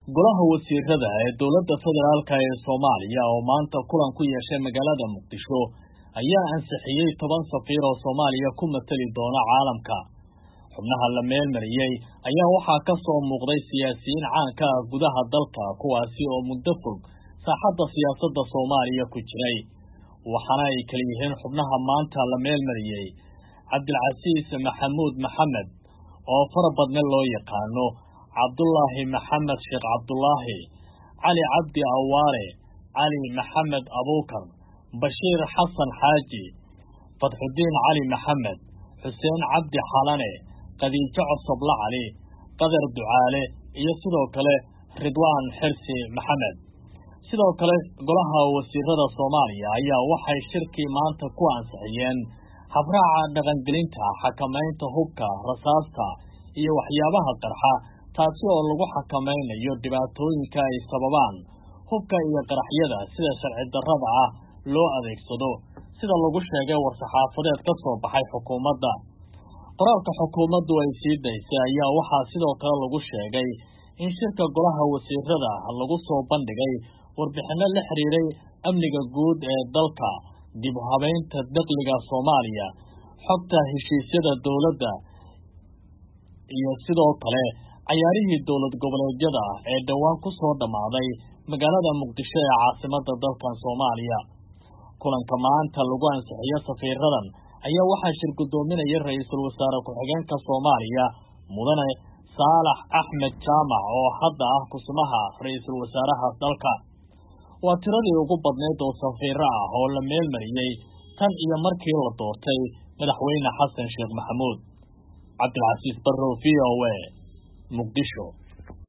golaha wasiirada ee dowladda federaalka ee Soomaaliya oo maanta kulan ku yeeshay magaalada Muqdisho ayaa ansixiyay 10 safiir oo Soomaaliya ku matali doona caalamka. xubnaha la meelmariyay ayaa waxaa ka soo muuqday siyaasiyiin caan ka ah gudaha dalka kuwaasi oo muddo fog saaxadda siyaasadda Soomaaliya ku jiray. waxaana ay kala yihiin xubnaha maanta la meelmariyay Cabdilcasiis Maxamuud Maxamed oo farabadne loo yaqaano Cabdullaahi Maxamed Sheekh Cabdullaahi, Cali Cabdi Awaare, Cali Maxamed Abuukar, Bashiir Xasan Xaaji, Fatxudiin Cali Maxamed, Xuseen Cabdi Xalane, Qadiijo Cosoble Cali, Qadar Ducaale iyo sidoo kale Ridwaan Xirsi Maxamed. sidoo kale golaha wasiirada Soomaaliya ayaa waxay shirkii maanta ku ansixiyeen habraaca dhaqangelinta xakamaynta hubka, rasaasta iyo waxyaabaha qarxa taasi oo lagu xakameynayo dhibaatooyinka ay sababaan hubka iyo qaraxyada sida sharci darrada ah loo adeegsado sida lagu sheegay war-saxaafadeed ka soo baxay xukuumadda. qoraalka xukuumaddu ay sii daysay ayaa waxaa sidoo kale lagu sheegay in shirka golaha wasiirada lagu soo bandhigay warbixino la xiriiray amniga guud ee dalka, dib u habeynta dakhliga Soomaaliya, xogta heshiisyada dowladda iyo sidoo kale cayaarihii dowlad goboleedyada ee dhawaan ku soo dhamaaday magaalada Muqdisho ee caasimadda dalkan Soomaaliya. kulanka maanta lagu ansixiyo safiiradan ayaa waxaa shir gudoominaya ra'iisul wasaare ku-xigeenka Soomaaliya Mudane Saalax Axmed Jaamac oo hadda ah kusumaha ra'iisul wasaaraha dalka. waa tiradii ugu badneyd oo safiir ah oo la meelmariyay tan iyo markii la doortay madaxweyne Xasan Sheekh Maxamuud. Cabdilcasiis Barrow, VOA, Muqdisho.